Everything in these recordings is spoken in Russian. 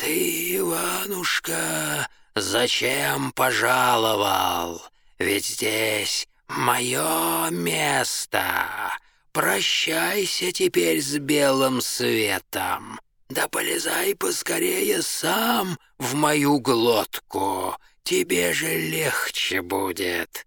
«Ты, Иванушка, зачем пожаловал? Ведь здесь мое место. Прощайся теперь с белым светом. Да полезай поскорее сам в мою глотку. Тебе же легче будет».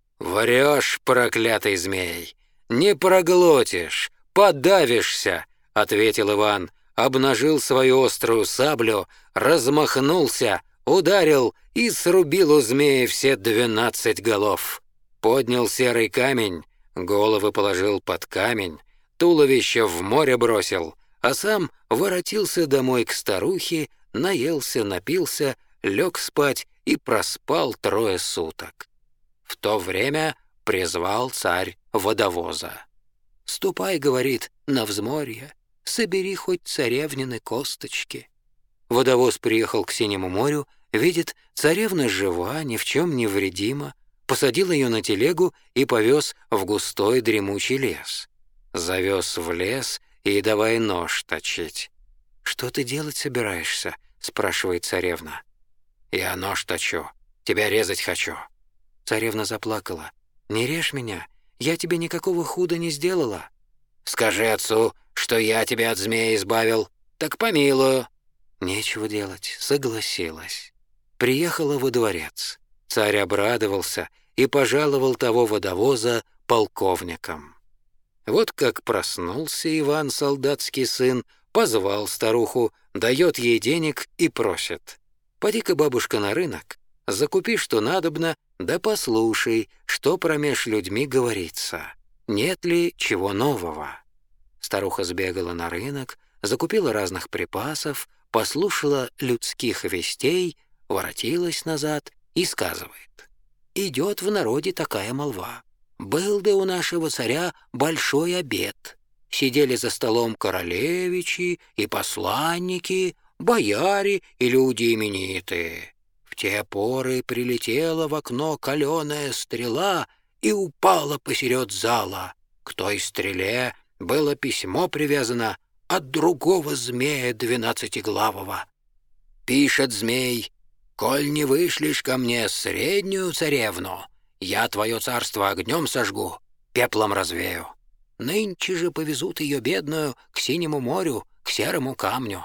«Врешь, проклятый змей! Не проглотишь, подавишься!» — ответил Иван, обнажил свою острую саблю, размахнулся, ударил и срубил у змеи все 12 голов. Поднял серый камень, головы положил под камень, туловище в море бросил, а сам воротился домой к старухе, наелся, напился, лег спать и проспал 3 суток. В то время призвал царь водовоза. «Ступай, — говорит, — на взморье, собери хоть царевнины косточки». Водовоз приехал к Синему морю, видит, царевна жива, ни в чем не вредима, посадил ее на телегу и повез в густой дремучий лес. Завез в лес и давай нож точить. «Что ты делать собираешься?» — спрашивает царевна. «Я нож точу, тебя резать хочу». Царевна заплакала. «Не режь меня, я тебе никакого худа не сделала». «Скажи отцу, что я тебя от змея избавил, так помилую». Нечего делать, согласилась. Приехала во дворец. Царь обрадовался и пожаловал того водовоза полковником. Вот как проснулся Иван, солдатский сын, позвал старуху, дает ей денег и просит: «Поди-ка, бабушка, на рынок, закупи, что надобно, да послушай, что промеж людьми говорится, нет ли чего нового». Старуха сбегала на рынок, закупила разных припасов, послушала людских вестей, воротилась назад и сказывает: «Идет в народе такая молва. Был да у нашего царя большой обед. Сидели за столом королевичи и посланники, бояре и люди именитые. В те поры прилетела в окно каленая стрела и упала посеред зала. К той стреле было письмо привязано от другого змея 12-главого. Пишет змей: «Коль не вышлешь ко мне среднюю царевну, я твое царство огнем сожгу, пеплом развею. Нынче же повезут ее бедную к Синему морю, к серому камню».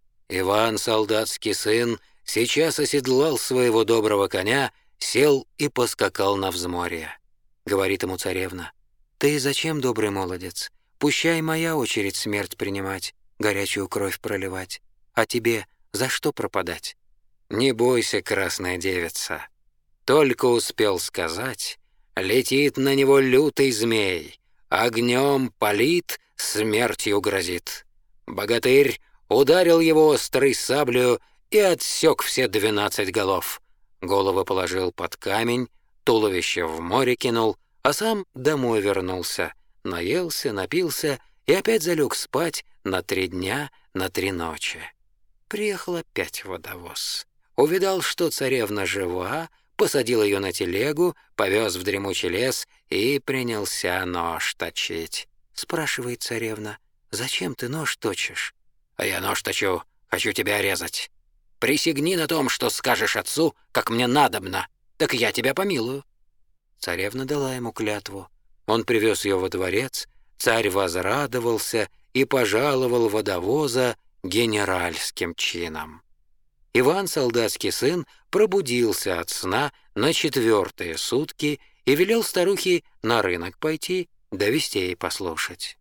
Иван, солдатский сын, сейчас оседлал своего доброго коня, сел и поскакал на взморье. Говорит ему царевна: «Ты зачем, добрый молодец? Пущай моя очередь смерть принимать, горячую кровь проливать. А тебе за что пропадать?» «Не бойся, красная девица». Только успел сказать, летит на него лютый змей, огнем палит, смертью грозит. Богатырь ударил его острой саблею и отсек все 12 голов. Головы положил под камень, туловище в море кинул, а сам домой вернулся, наелся, напился и опять залег спать на 3 дня, на 3 ночи. Приехал опять водовоз. Увидал, что царевна жива, посадил ее на телегу, повез в дремучий лес и принялся нож точить. Спрашивает царевна: «Зачем ты нож точишь?» «А я нож точу, хочу тебя резать. Присягни на том, что скажешь отцу, как мне надобно, так я тебя помилую». Царевна дала ему клятву. Он привез ее во дворец, царь возрадовался и пожаловал водовоза генеральским чином. Иван, солдатский сын, пробудился от сна на 4-е сутки и велел старухе на рынок пойти, да вестей послушать.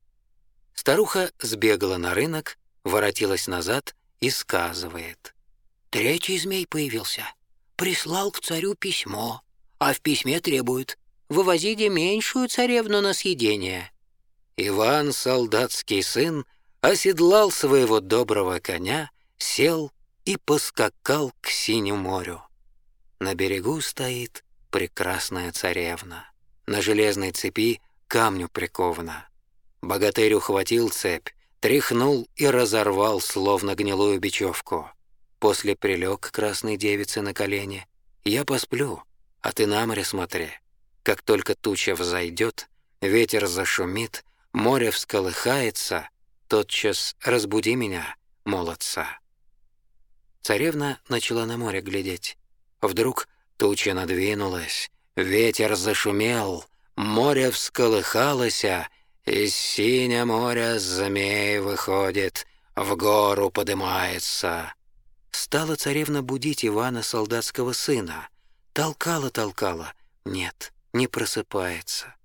Старуха сбегала на рынок, воротилась назад и сказывает: «3-й змей появился, прислал к царю письмо, а в письме требует: вывозите меньшую царевну на съедение». Иван, солдатский сын, оседлал своего доброго коня, сел и поскакал к Синему морю. На берегу стоит прекрасная царевна. На железной цепи камню прикована. Богатырь ухватил цепь, тряхнул и разорвал, словно гнилую бечевку. После прилег к красной девице на колени: «Я посплю, а ты на море смотри. Как только туча взойдет, ветер зашумит, море всколыхается, тотчас разбуди меня, молодца». Царевна начала на море глядеть. Вдруг туча надвинулась, ветер зашумел, море всколыхалось, из синя моря змей выходит, в гору подымается. Стала царевна будить Ивана, солдатского сына. Толкала, нет, не просыпается.